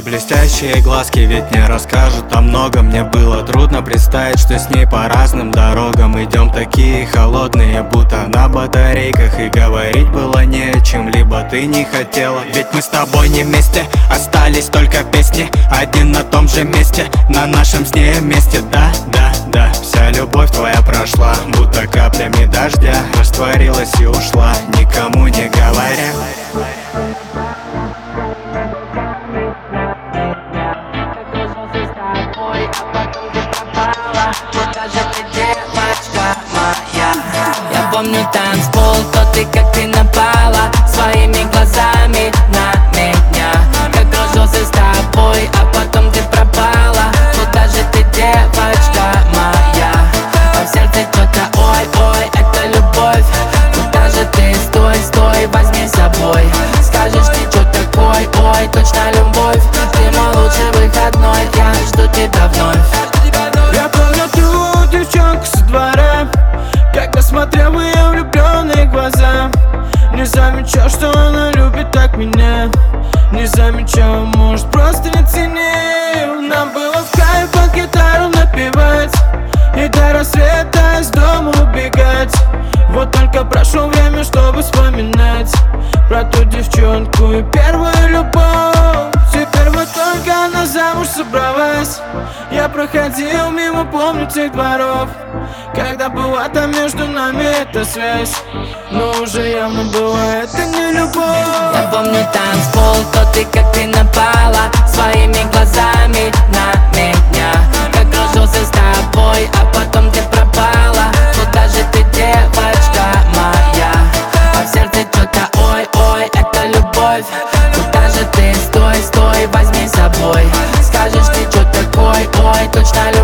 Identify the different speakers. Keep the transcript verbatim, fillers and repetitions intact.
Speaker 1: блестящие глазки, ведь не расскажут о многом. Мне было трудно представить, что с ней по разным дорогам идем, такие холодные, будто на батарейках. И говорить было не о чем, либо ты не хотела. Ведь мы с тобой не вместе, остались только песни. Один на том же месте, на нашем с ней месте. Да, да, да, вся любовь твоя прошла, будто каплями дождя, растворилась и ушла, никому не говоря.
Speaker 2: Я помню танцпол, тот и как ты напала своими глазами на меня. Как дружился с тобой, а потом ты пропала. Куда же ты, девочка моя? А в сердце что-то ой-ой, это любовь. Куда же ты, стой, стой, возьми с собой. Скажешь ты, что такой, ой, точно любовь. Ты мой лучший выходной, я жду тебя вновь.
Speaker 3: Я помню ту девчонку со двора, когда смотрел в ее влюбленные глаза. Не замечал, что она любит так меня. Не замечал, может, просто не ценил. Нам было в кайф под гитару напевать и до рассвета из дома убегать. Вот только прошло время, чтобы вспоминать про ту девчонку и первую любовь. Теперь вот только она замуж собралась. Я проходил мимо, помню, тех дворов, когда была там между нами эта связь, но уже явно была это не любовь.
Speaker 2: Я помню танцпол, тот и как ты напала своими глазами на меня. Как дружился с тобой, а потом ты пропала. Куда же ты, девочка моя? А в сердце что-то ой-ой, это любовь. Куда же ты, стой, стой, возьми с собой. Скажешь ты, что такой, ой, точно любовь.